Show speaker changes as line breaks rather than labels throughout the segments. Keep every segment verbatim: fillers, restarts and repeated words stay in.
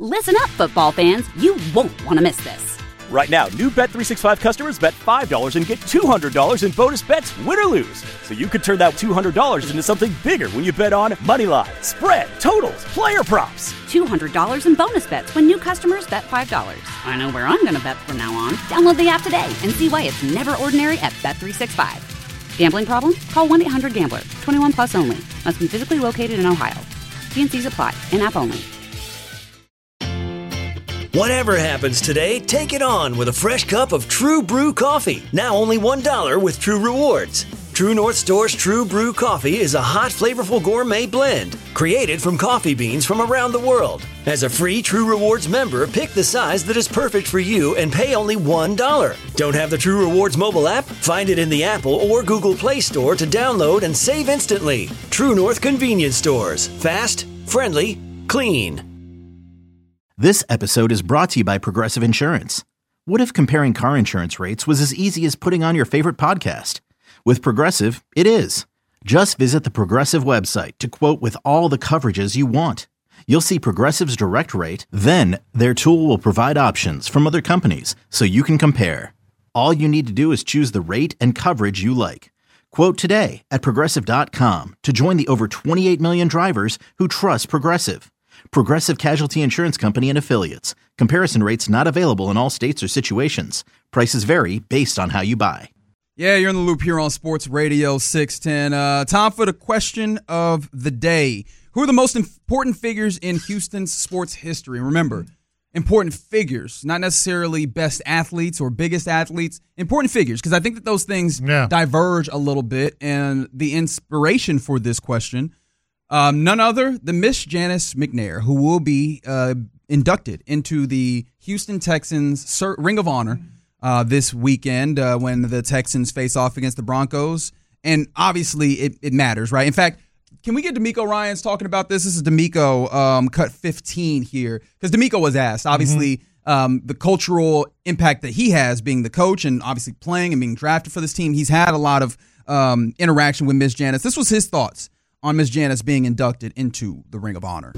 Listen up, football fans. You won't want to miss this.
Right now, new Bet three sixty-five customers bet five dollars and get two hundred dollars in bonus bets, win or lose. So you could turn that two hundred dollars into something bigger when you bet on money line, spread, totals, player props.
two hundred dollars in bonus bets when new customers bet five dollars. I know where I'm going to bet from now on. Download the app today and see why it's never ordinary at Bet three sixty-five. Gambling problem? Call one eight hundred gambler. twenty-one plus only. Must be physically located in Ohio. T and C's apply. In-app only.
Whatever happens today, take it on with a fresh cup of True Brew coffee. Now only one dollar with True Rewards. True North Store's True Brew coffee is a hot, flavorful gourmet blend created from coffee beans from around the world. As a free True Rewards member, pick the size that is perfect for you and pay only one dollar. Don't have the True Rewards mobile app? Find it in the Apple or Google Play Store to download and save instantly. True North Convenience Stores. Fast, friendly, clean.
This episode is brought to you by Progressive Insurance. What if comparing car insurance rates was as easy as putting on your favorite podcast? With Progressive, it is. Just visit the Progressive website to quote with all the coverages you want. You'll see Progressive's direct rate, then their tool will provide options from other companies so you can compare. All you need to do is choose the rate and coverage you like. Quote today at Progressive dot com to join the over twenty-eight million drivers who trust Progressive. Progressive Casualty Insurance Company and Affiliates. Comparison rates not available in all states or situations. Prices vary based on how you buy.
Yeah, you're in the loop here on Sports Radio six ten. Uh, time for the question of the day. Who are the most important figures in Houston's sports history? Remember, important figures, not necessarily best athletes or biggest athletes, important figures, because I think that those things yeah. diverge a little bit. And the inspiration for this question, Um, none other than Miss Janice McNair, who will be uh, inducted into the Houston Texans Ring of Honor uh, this weekend uh, when the Texans face off against the Broncos. And obviously, it, it matters, right? In fact, can we get D'Amico Ryans talking about this? This is D'Amico, um, cut fifteen here, because D'Amico was asked, obviously, mm-hmm. um, the cultural impact that he has being the coach and obviously playing and being drafted for this team. He's had a lot of um, interaction with Miss Janice. This was his thoughts on Miss Janice being inducted into the Ring of Honor.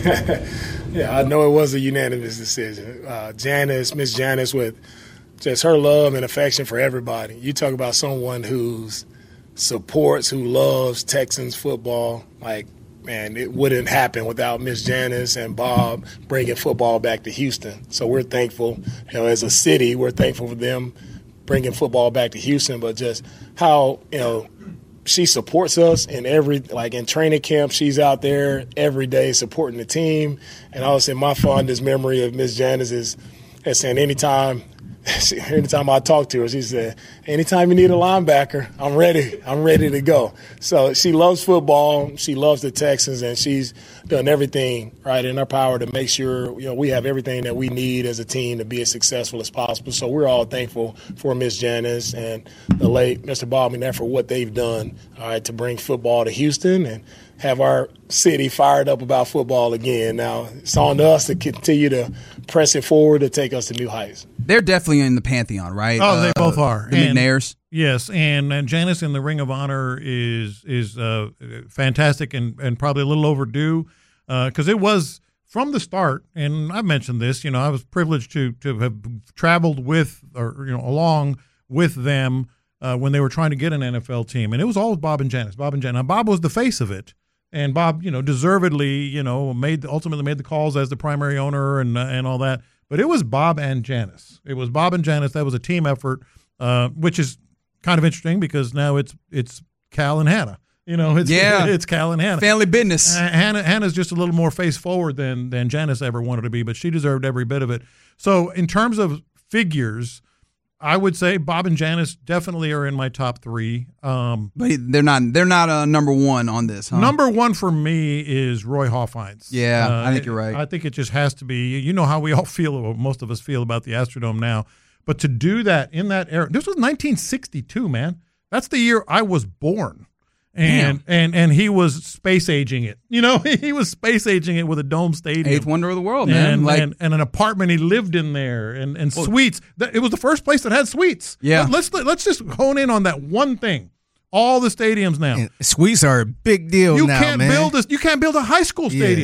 Yeah, I know it was a unanimous decision. Uh, Janice, Miss Janice, with just her love and affection for everybody. You talk about someone who's supports, who loves Texans football. Like, man, it wouldn't happen without Miss Janice and Bob bringing football back to Houston. So we're thankful, you know, as a city, we're thankful for them bringing football back to Houston, but just how, you know, she supports us in every, like in training camp, she's out there every day supporting the team. And I would say my fondest memory of Miss Janice is, is saying anytime, anytime I talk to her, she said, anytime you need a linebacker, I'm ready. I'm ready to go. So she loves football. She loves the Texans, and she's done everything right in her power to make sure, you know, we have everything that we need as a team to be as successful as possible. So we're all thankful for Miss Janice and the late Mister Bob McNair for what they've done, all right, to bring football to Houston and have our city fired up about football again. Now, it's on us to continue to press it forward to take us to new heights.
They're definitely in the pantheon, right?
Oh, they
uh,
both are.
The and, McNairs.
Yes, and, and Janice in the Ring of Honor is is uh, fantastic and, and probably a little overdue because uh, it was from the start, and I've mentioned this, you know, I was privileged to to have traveled with or, you know, along with them uh, when they were trying to get an N F L team, and it was always Bob and Janice, Bob and Janice. Now, Bob was the face of it. And Bob, you know, deservedly, you know, made ultimately made the calls as the primary owner and uh, and all that. But it was Bob and Janice. It was Bob and Janice. That was a team effort, uh, which is kind of interesting because now it's it's Cal and Hannah. You know, it's
yeah.
it's Cal and Hannah.
Family business.
Uh, Hannah Hannah's just a little more face forward than than Janice ever wanted to be, but she deserved every bit of it. So in terms of figures, I would say Bob and Janice definitely are in my top three. Um,
but they're not they're not uh, number one on this, huh?
Number one for me is Roy Hofheinz.
Yeah,
uh,
I think you're right.
I think it just has to be. You know how we all feel, or most of us feel about the Astrodome now. But to do that in that era, this was nineteen sixty-two, man. That's the year I was born. And, and and he was space aging it. You know, he was space aging it with a dome stadium.
Eighth wonder of the world, man.
And,
like,
and, and an apartment he lived in there and, and well, suites. It was the first place that had suites.
Yeah.
Let's let's just hone in on that one thing. All the stadiums now.
And suites are a big deal
you
now,
can't
man.
Build a, you can't build a high school stadium.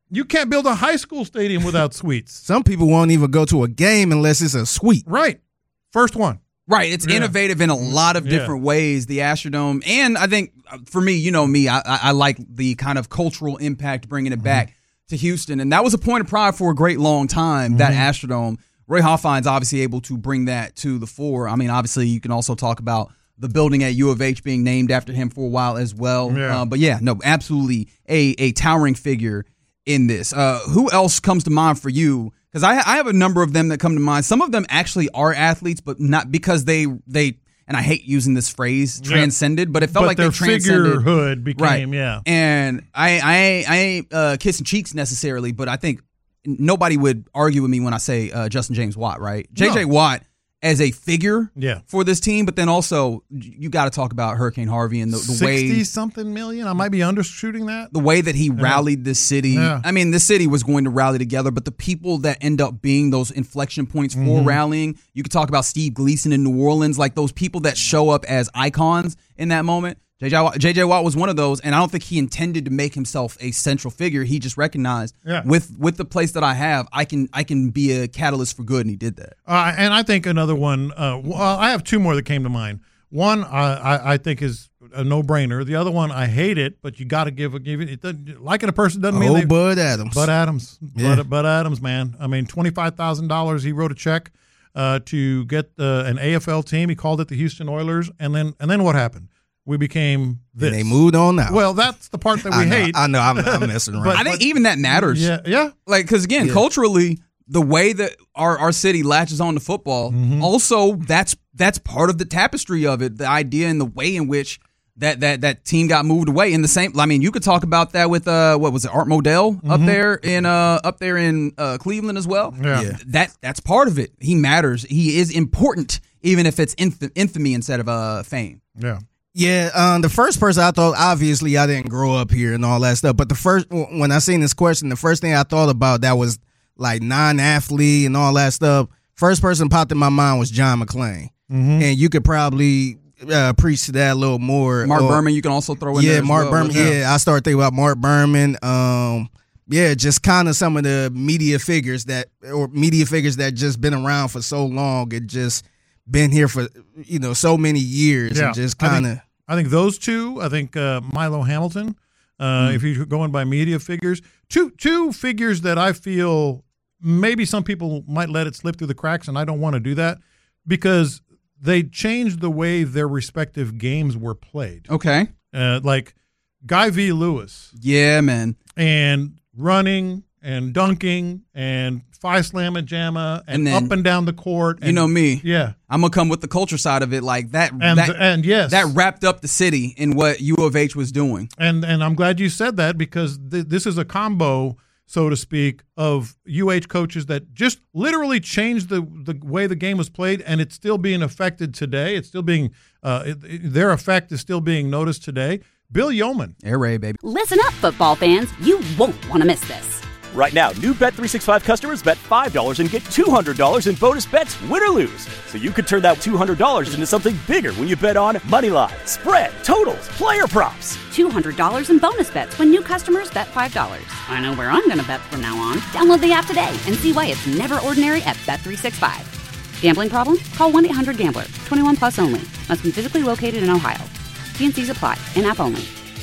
You can't build a high school stadium without suites.
Some people won't even go to a game unless it's a suite.
Right. First one.
Right. It's yeah. innovative in a lot of different yeah. ways, the Astrodome. And I think for me, you know me, I, I like the kind of cultural impact bringing it mm-hmm. back to Houston. And that was a point of pride for a great long time, mm-hmm. that Astrodome. Ray Hoffein's obviously able to bring that to the fore. I mean, obviously, you can also talk about the building at U of H being named after him for a while as well. Yeah. Uh, but yeah, no, absolutely a, a towering figure in this. Uh, who else comes to mind for you? Because I, I have a number of them that come to mind. Some of them actually are athletes, but not because they they. And I hate using this phrase, transcended, yeah. but it felt
but
like
their
they transcended.
Figurehood became,
right.
yeah.
And I, I ain't, I ain't uh, kissing cheeks necessarily, but I think nobody would argue with me when I say uh, Justin James Watt, right? J J no. Watt as a figure
yeah.
for this team, but then also you got to talk about Hurricane Harvey and the, the way
sixty-something million? I might be undershooting that.
The way that he yeah. rallied this city.
Yeah.
I mean, the city was going to rally together, but the people that end up being those inflection points for
mm-hmm.
rallying, you could talk about Steve Gleason in New Orleans, like those people that show up as icons in that moment. J J Watt, J J Watt was one of those, and I don't think he intended to make himself a central figure. He just recognized
yeah.
with with the place that I have, I can I can be a catalyst for good, and he did that.
Uh, and I think another one, uh, well, I have two more that came to mind. One I, I, I think is a no-brainer. The other one, I hate it, but you got to give a give it. it liking a person doesn't mean
oh,
they,
Bud Adams.
Bud Adams.
Yeah.
Bud, Bud Adams, man. I mean, twenty-five thousand dollars. He wrote a check uh, to get uh, an A F L team. He called it the Houston Oilers, and then and then what happened? We became this.
And they moved on now.
Well, that's the part that we
I know,
hate.
I know. I'm, I'm messing around.
but, I think even that matters.
Yeah, yeah.
Like, because again,
yeah.
culturally, the way that our, our city latches on to football,
mm-hmm.
also that's that's part of the tapestry of it. The idea and the way in which that that that team got moved away. In the same, I mean, you could talk about that with uh, what was it, Art Modell
mm-hmm.
up there in uh up there in uh, Cleveland as well.
Yeah.
Yeah.
that that's part of it. He matters. He is important, even if it's inf- infamy instead of uh fame.
Yeah.
Yeah, um, the first person I thought, obviously I didn't grow up here and all that stuff, but the first, when I seen this question, the first thing I thought about that was like non-athlete and all that stuff, first person popped in my mind was John McClain.
Mm-hmm.
And you could probably uh, preach to that a little more.
Mark
or,
Berman, you can also throw in
yeah,
there as
Mark
well.
Berman.
Yeah.
Yeah, I started thinking about Mark Berman. Um, yeah, just kind of some of the media figures that, or media figures that just been around for so long and just been here for, you know, so many years
Yeah.
and just kind of.
I think those two. I think uh, Milo Hamilton. Uh,
Mm.
If you're going by media figures, two two figures that I feel maybe some people might let it slip through the cracks, and I don't want to do that because they changed the way their respective games were played.
Okay.
Uh, like Guy V. Lewis
Yeah, man.
and running and dunking and Phi Slamma Jamma and,
And then-
up and down the court. And,
You know me.
Yeah.
I'm gonna come with the culture side of it, like that.
And
that,
and yes.
that wrapped up the city in what U of H was doing.
And and I'm glad you said that because th- this is a combo, so to speak, of U H coaches that just literally changed the, the way the game was played, and it's still being affected today. It's still being uh, it, it- their effect is still being noticed today. Bill Yeoman.
Air Ray, baby.
Listen up, football fans. You won't want to miss this.
Right now, new Bet three sixty-five customers bet five dollars and get two hundred dollars in bonus bets, win or lose. So you could turn that two hundred dollars into something bigger when you bet on money line, spread, totals, player props.
two hundred dollars in bonus bets when new customers bet five dollars. I know where I'm going to bet from now on. Download the app today and see why it's never ordinary at Bet three sixty-five. Gambling problem? Call one eight hundred gambler. twenty-one plus only. Must be physically located in Ohio. T and C's apply. In-app only.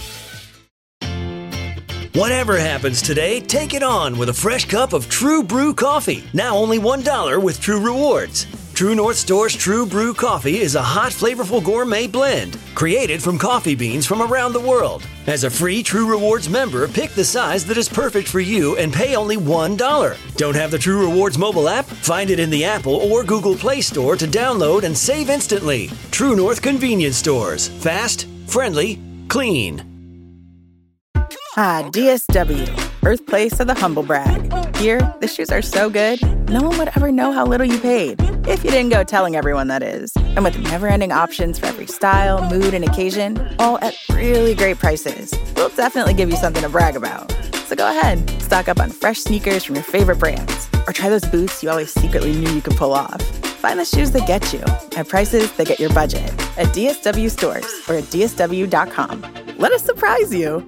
Whatever happens today, take it on with a fresh cup of True Brew coffee. Now only one dollar with True Rewards. True North Store's True Brew coffee is a hot, flavorful gourmet blend created from coffee beans from around the world. As a free True Rewards member, pick the size that is perfect for you and pay only one dollar. Don't have the True Rewards mobile app? Find it in the Apple or Google Play Store to download and save instantly. True North Convenience Stores. Fast, friendly, clean.
Ah, D S W, birthplace of the humble brag. Here, the shoes are so good, no one would ever know how little you paid. If you didn't go telling everyone, that is. And with never-ending options for every style, mood, and occasion, all at really great prices, we'll definitely give you something to brag about. So go ahead, stock up on fresh sneakers from your favorite brands, or try those boots you always secretly knew you could pull off. Find the shoes that get you at prices that get your budget at D S W stores or at D S W dot com. Let us surprise you.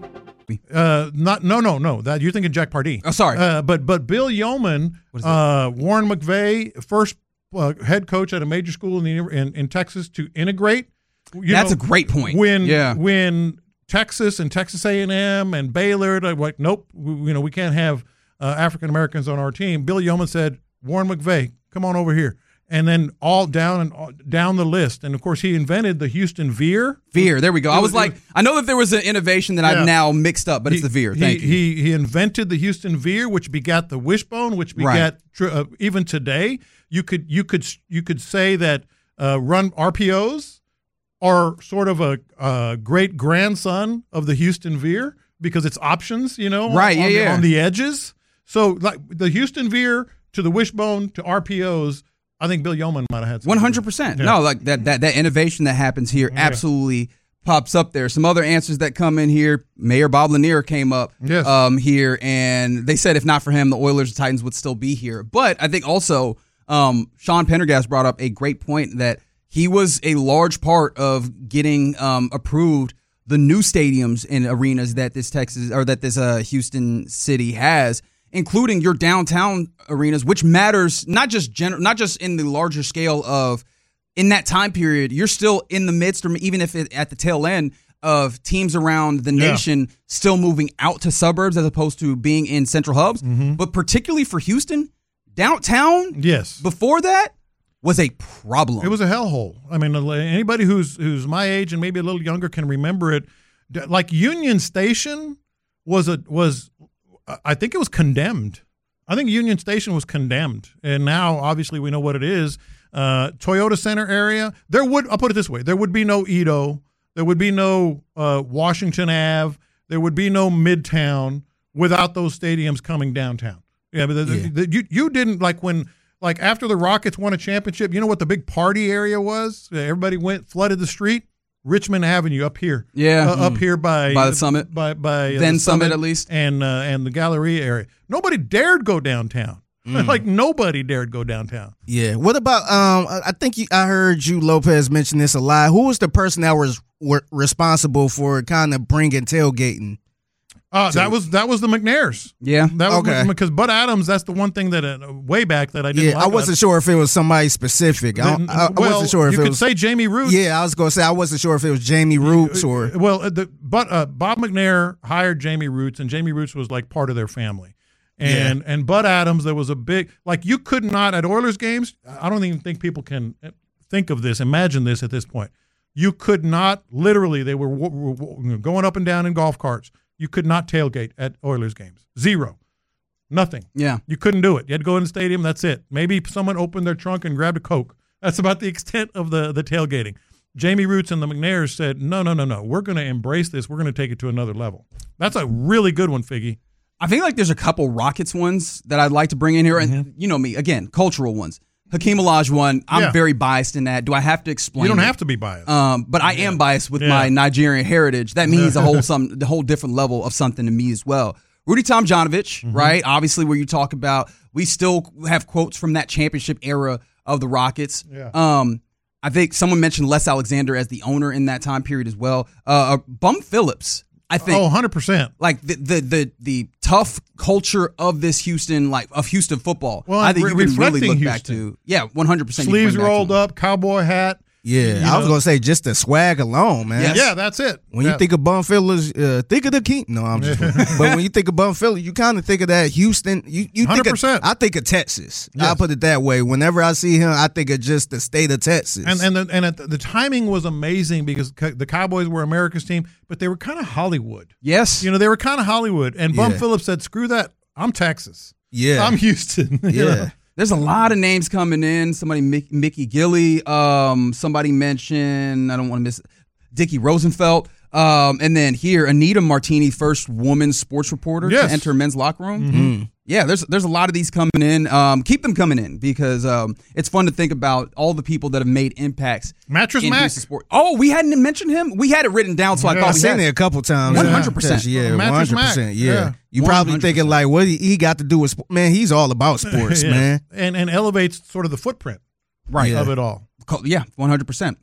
Uh, not no no no. That you're thinking Jack Pardee.
Oh, sorry.
Uh, but but Bill Yeoman, uh, Warren McVay, first uh, head coach at a major school in the, in, in Texas to integrate. You
That's
know,
a great point.
When
yeah.
when Texas and Texas A and M and Baylor, they're like, nope, we, you know, we can't have uh, African Americans on our team. Bill Yeoman said, Warren McVay, come on over here. And then all down and all, down the list, and of course he invented the Houston Veer.
Veer, there we go. I was like, I know that there was an innovation that
Yeah.
I've now mixed up, but
he,
it's the Veer. Thank
he,
you.
He he invented the Houston Veer, which begat the Wishbone, which begat
Right.
uh, even today. You could you could you could say that uh, run R P Os are sort of a, a great grandson of the Houston Veer because it's options, you know,
Right,
on,
yeah,
the,
yeah.
on the edges. So like the Houston Veer to the Wishbone to R P Os. I think Bill Yeoman might have had
One hundred percent.
Yeah.
No, like that, that that innovation that happens here absolutely pops up there. Some other answers that come in here. Mayor Bob Lanier came up
Yes.
um, here, and they said if not for him, the Oilers and Titans would still be here. But I think also um, Sean Pendergast brought up a great point that he was a large part of getting um, approved the new stadiums and arenas that this Texas or that this uh, Houston city has, including your downtown arenas, which matters not just gener- not just in the larger scale of in that time period. You're still in the midst, or even if it, at the tail end of teams around the
Yeah.
nation still moving out to suburbs as opposed to being in central hubs.
Mm-hmm.
But particularly for Houston, downtown,
Yes.
before that was a problem.
It was a hellhole. I mean, anybody who's who's my age and maybe a little younger can remember it. Like Union Station was a was, I think it was condemned. I think Union Station was condemned, and now obviously we know what it is. Uh, Toyota Center area. There would I'll put it this way: there would be no Edo, there would be no uh, Washington Avenue, there would be no Midtown without those stadiums coming downtown. Yeah, but the,
Yeah.
The, you you didn't like when. Like after the Rockets won a championship, you know what the big party area was? Everybody went flooded the street. Richmond Avenue up here,
Yeah.
uh, up here by
By the Summit.
by by uh,
Then
the
Summit, at least.
and uh, and the Galleria area. Nobody dared go downtown. Like nobody dared go downtown.
Yeah. What about? Um, I I think you, I heard you Lopez mention this a lot. Who was the person that was were responsible for kind of bringing tailgating?
Uh, that was that was the McNairs.
Yeah.
That was
Okay.
because Bud Adams. That's the one thing that uh, way back that I didn't.
Yeah,
like
I wasn't sure if it was somebody specific. I,
Then-
I, I
well,
wasn't sure if
you
it
could
was.
say Jamie Roots.
Yeah, I was gonna say I wasn't sure if it was Jamie Roots or.
Well, uh, the, but uh, Bob McNair hired Jamie Roots, and Jamie Roots was like part of their family. And and Bud Adams, there was a big like you could not at Oilers games. I don't even think people can think of this, imagine this at this point. You could not literally. They were, w- w- w- going up and down in golf carts. You could not tailgate at Oilers games. Zero, nothing.
Yeah.
You couldn't do it. You had to go in the stadium. That's it. Maybe someone opened their trunk and grabbed a Coke. That's about the extent of the the tailgating. Jamie Roots and the McNairs said, no, no, no, no. We're going to embrace this. We're going to take it to another level. That's a really good one, Figgy.
I think like there's a couple Rockets ones that I'd like to bring in here, and you know me again, cultural ones. Hakeem Olajuwon, I'm
Yeah.
very biased in that. Do I have to explain?
You don't
it?
have to be biased.
Um, but I am biased with
Yeah.
my Nigerian heritage. That means a whole some the whole different level of something to me as well. Rudy Tomjanovich,
Mm-hmm.
right? Obviously, where you talk about, we still have quotes from that championship era of the Rockets.
Yeah.
Um, I think someone mentioned Les Alexander as the owner in that time period as well. Uh, Bum Phillips, I think.
Oh, one hundred percent.
Like the, the the the tough culture of this Houston, like of Houston football.
Well,
I think
re-
you can really
reflecting
look back
Houston.
to. Yeah, one hundred percent.
Sleeves rolled up, cowboy hat.
Yeah,
You
I was
know.
gonna say just the swag alone, man.
Yes.
Yeah, that's it.
When
Yeah.
you think of Bum Phillips, uh, think of the King. No, I'm just. but when you think of Bum Phillips, you kind of think of that Houston. You you think
one hundred
of,
percent.
I think of Texas.
Yes.
I'll put it that way. Whenever I see him, I think of just the state of Texas.
And and the, and it, the timing was amazing because co- the Cowboys were America's team, but they were kind of Hollywood.
Yes.
You know, they were kind of Hollywood. And Bum
Yeah.
Phillips said, "Screw that. I'm Texas.
yeah,
I'm Houston." You
yeah.
know?
There's a lot of names coming in. Somebody, Mick, Mickey Gilly. Um, somebody mentioned, I don't want to miss, Dickie Rosenfeld. Um, and then here, Anita Martini, first woman sports reporter
Yes.
to enter men's locker room.
Mm-hmm.
Yeah, there's there's a lot of these coming in. Um, keep them coming in because um, it's fun to think about all the people that have made impacts.
Mattress
in
Mac.
Houston sport. Oh, we hadn't mentioned him. We had it written down, so I
Yeah.
thought
I've
we
seen
had
it a couple times.
one hundred percent.
Yeah, one
Mattress
hundred
Mac.
percent. Yeah.
Yeah.
You probably
one hundred percent.
thinking like, what he, he got to do with sport? Man, he's all about sports,
Yeah.
man.
And and elevates sort of the footprint
Right.
Yeah.
of it all.
Co- Yeah, one hundred percent. All right.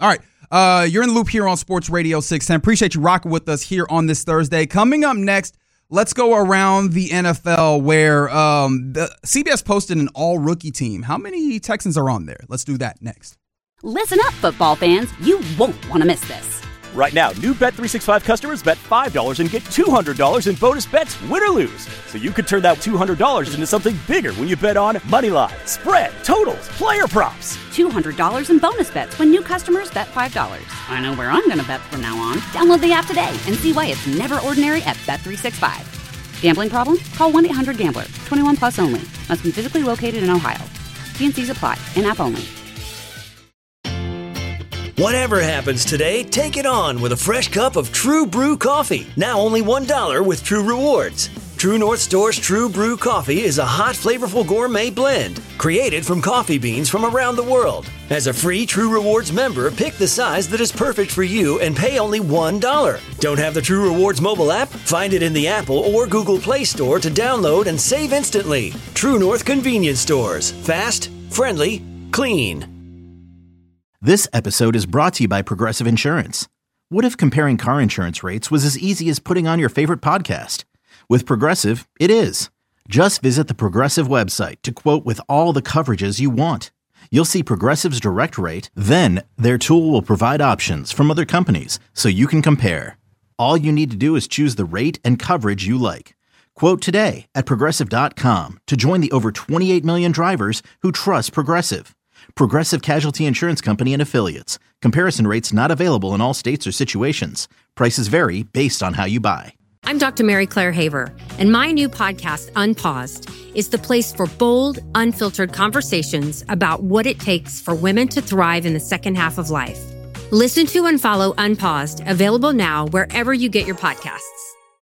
Uh, you're in the loop here on Sports Radio six ten. Appreciate you rocking with us here on this Thursday. Coming up next, let's go around the N F L where um, the C B S posted an all-rookie team. How many Texans are on there? Let's do that next.
Listen up, football fans. You won't want to miss this.
Right now, new Bet three sixty-five customers bet five dollars and get two hundred dollars in bonus bets, win or lose. So you could turn that two hundred dollars into something bigger when you bet on moneyline, spread, totals, player props.
two hundred dollars in bonus bets when new customers bet five dollars. I know where I'm going to bet from now on. Download the app today and see why it's never ordinary at Bet three sixty-five. Gambling problem? Call one eight hundred gambler. twenty-one plus only. Must be physically located in Ohio. T and C's apply. In-app only.
Whatever happens today, take it on with a fresh cup of True Brew coffee. Now only one dollar with True Rewards. True North Store's True Brew coffee is a hot, flavorful gourmet blend created from coffee beans from around the world. As a free True Rewards member, pick the size that is perfect for you and pay only one dollar. Don't have the True Rewards mobile app? Find it in the Apple or Google Play Store to download and save instantly. True North Convenience Stores. Fast, friendly, clean.
This episode is brought to you by Progressive Insurance. What if comparing car insurance rates was as easy as putting on your favorite podcast? With Progressive, it is. Just visit the Progressive website to quote with all the coverages you want. You'll see Progressive's direct rate, then their tool will provide options from other companies so you can compare. All you need to do is choose the rate and coverage you like. Quote today at Progressive dot com to join the over twenty-eight million drivers who trust Progressive. Progressive Casualty Insurance Company and Affiliates. Comparison rates not available in all states or situations. Prices vary based on how you buy.
I'm Doctor Mary Claire Haver, and my new podcast, Unpaused, is the place for bold, unfiltered conversations about what it takes for women to thrive in the second half of life. Listen to and follow Unpaused, available now wherever you get your podcasts.